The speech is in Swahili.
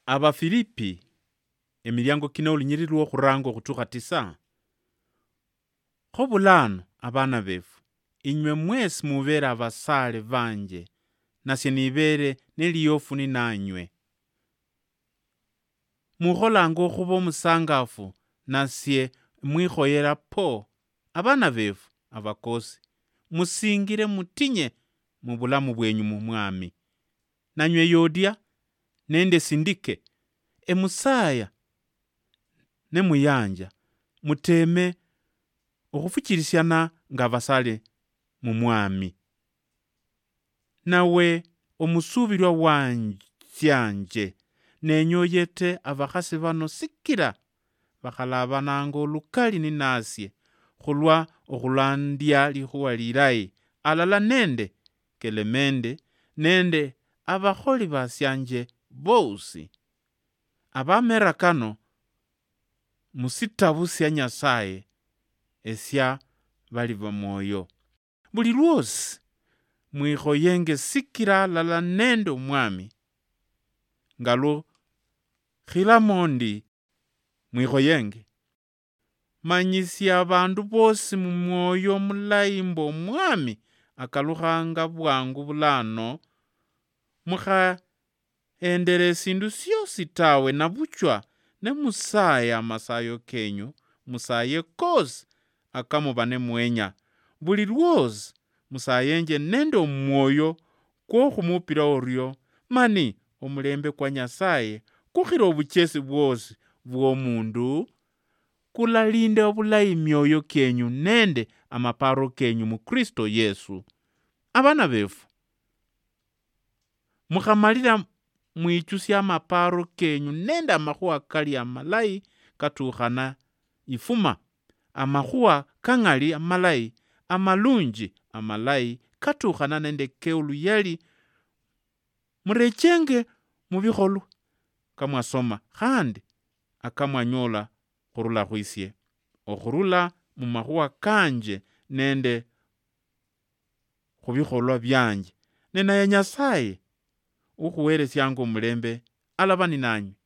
Abafilipi emilyango kina ulinyirirwa khuranga okhutukha 9. Khobulano abana befu, inywe mwesi mubere abasale banje, nasye nibere neliyofu ninanywe. Mukholanga okhuba omusangafu, nasye mwikhoyera po. Abana befu abakosi, musingire mutinye mu bulamu bwenyu mu mwami. Nanywe Yodia nende Sindike, emusaya ne muyanja, muteme okhufuchilisyana nga basale mu mwami. Nawe omusubilwa wanjanje, nenyoyete abakhasi bano sikila bakhalabananga olukali ninasye khulwa okhulandya likhuwa lilayi, alala nende Kelemende nende abakholi basyanje bosi. Abamera kano musitabu sya Nyasaye esya bali bamwoyo. Buli lwosi mwikhoyenge sikila alala nende omwami. Ngalo khilamondi mwikhoyenge. Manyisya abandu bosi mu mwoyo mulayi mbo omwami akalukhanga bwangu bulano. Mukhaendele sindu syosi tawe nabuchwa ne musaya amasayo kenyu, musaye kosi akamubane mwenya. Buli lwosi musayenje nende omwoyo kwokhumupila oryo, mani omulembe kwa Nyasaye kukhila obuchesi bwosi bw'omundu kulalinda obulayi myoyo kenyu nende amaparo kenyu mu Kristo Yesu. Abana befu, mukhamalila mwichusya amaparo kenyu nende amakhuwa kali amalayi katukhana ifuma, amakhuwa kangali amalayi, amalunji amalayi katukhana nende keuluyali. Murechenge mu bikholwa kamwasoma khandi akamwanyola khurula khwisye, okhurula mu makhuwa kanje nende khubikholwa byanje. Nenaye Nyasaye ukhuwelesyanga omulembe alaba ninanywe.